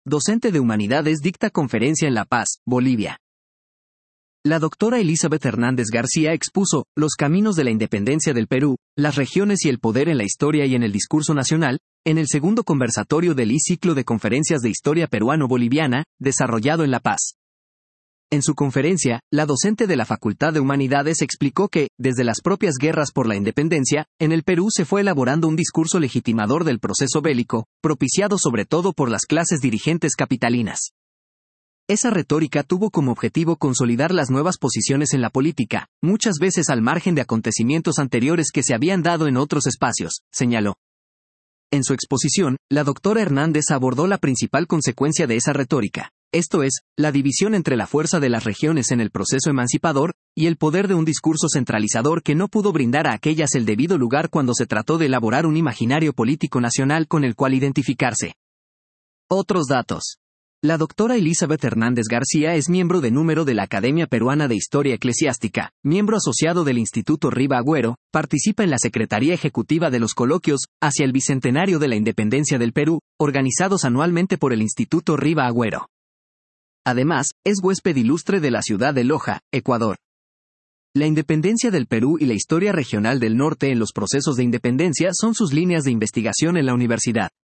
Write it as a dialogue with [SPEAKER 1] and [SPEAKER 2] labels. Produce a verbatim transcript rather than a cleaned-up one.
[SPEAKER 1] docente de Humanidades, dicta conferencia en La Paz, Bolivia. La doctora Elizabeth Hernández García expuso Los caminos de la independencia del Perú, las regiones y el poder en la historia y en el discurso nacional, en el segundo conversatorio del I-Ciclo de Conferencias de Historia Peruano-Boliviana, desarrollado en La Paz. En su conferencia, la docente de la Facultad de Humanidades explicó que, desde las propias guerras por la independencia, en el Perú se fue elaborando un discurso legitimador del proceso bélico, propiciado sobre todo por las clases dirigentes capitalinas. Esa retórica tuvo como objetivo consolidar las nuevas posiciones en la política, muchas veces al margen de acontecimientos anteriores que se habían dado en otros espacios, señaló. En su exposición, la doctora Hernández abordó la principal consecuencia de esa retórica, esto es, la división entre la fuerza de las regiones en el proceso emancipador, y el poder de un discurso centralizador que no pudo brindar a aquellas el debido lugar cuando se trató de elaborar un imaginario político nacional con el cual identificarse. Otros datos. La doctora Elizabeth Hernández García es miembro de número de la Academia Peruana de Historia Eclesiástica, miembro asociado del Instituto Riva Agüero, participa en la Secretaría Ejecutiva de los coloquios hacia el Bicentenario de la Independencia del Perú, organizados anualmente por el Instituto Riva Agüero. Además, es huésped ilustre de la ciudad de Loja, Ecuador. La independencia del Perú y la historia regional del norte en los procesos de independencia son sus líneas de investigación en la universidad.